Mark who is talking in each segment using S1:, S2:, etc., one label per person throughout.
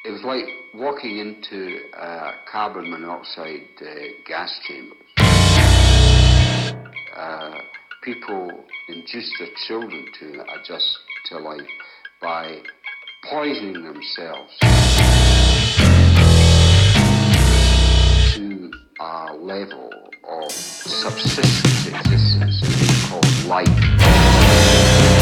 S1: It was like walking into carbon monoxide gas chambers. People induce their children to adjust to life by poisoning themselves to a level of subsistence existence called life.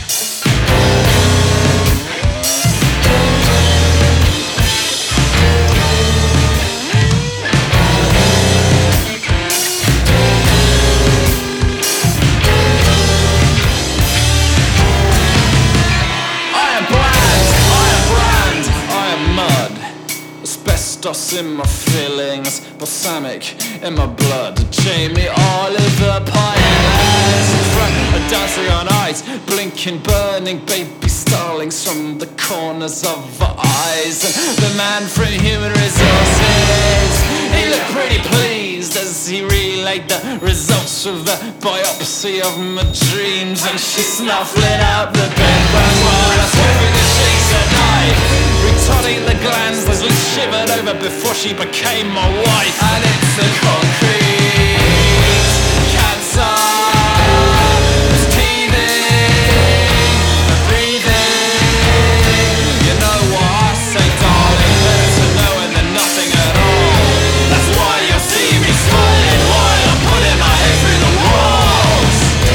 S2: Asbestos in my feelings, balsamic in my blood. Jamie Oliver pirates in front of dancing on ice, blinking, burning baby starlings from the corners of our eyes. And the man from Human Resources, he looked pretty pleased as he relayed the results of the biopsy of my dreams. And she's snuffling up the bedbugs while I swear through the sheets at night, retotting the glands as we shivered over before she became my wife. And it's a concrete cancer, it's teething, breathing. You know what I say, darling, better to know and than nothing at all. That's why you'll see me smiling while I'm putting my head through the walls.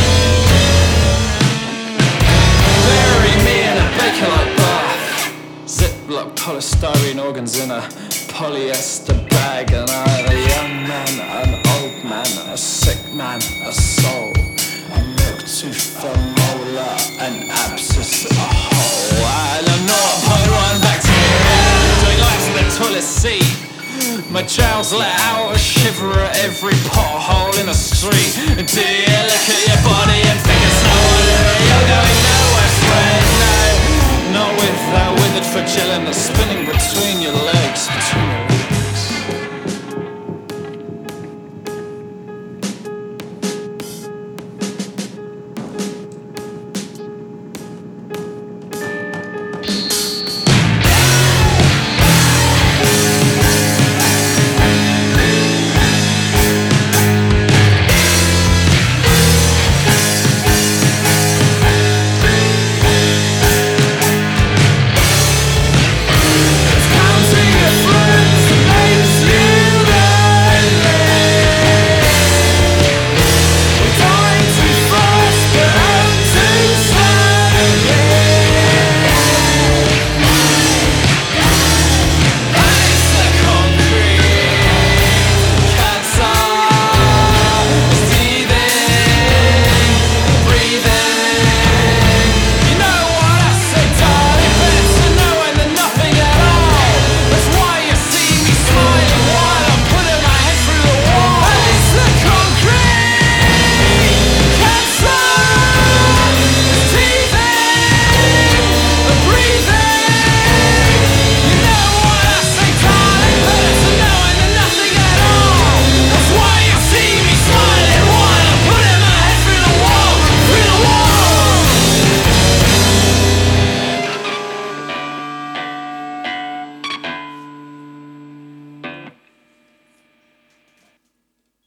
S2: Bury me in a Bakelite bath, Ziploc polystyrene organs in a polyester bag, and I'm a young man, an old man, a sick man, a soul, a milk tooth, a molar, an abscess, a hole, and a 0.1 bacteria doing laps in the toilet seat. My jowls let out a shiver at every pothole in the street.